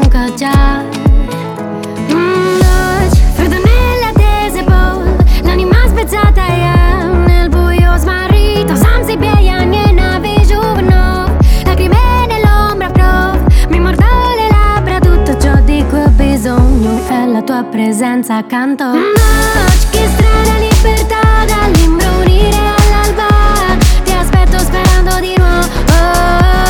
cacciare. Noci, freddo nelle attese, poi l'anima spezzata è nel buio smarrito, senza piegani e navi giovano, lacrime nell'ombra prof, mi mordo le labbra, tutto ciò di cui ho bisogno è la tua presenza accanto. Noci, che strana libertà dall'imbrunire all'alba, ti aspetto sperando di nuovo.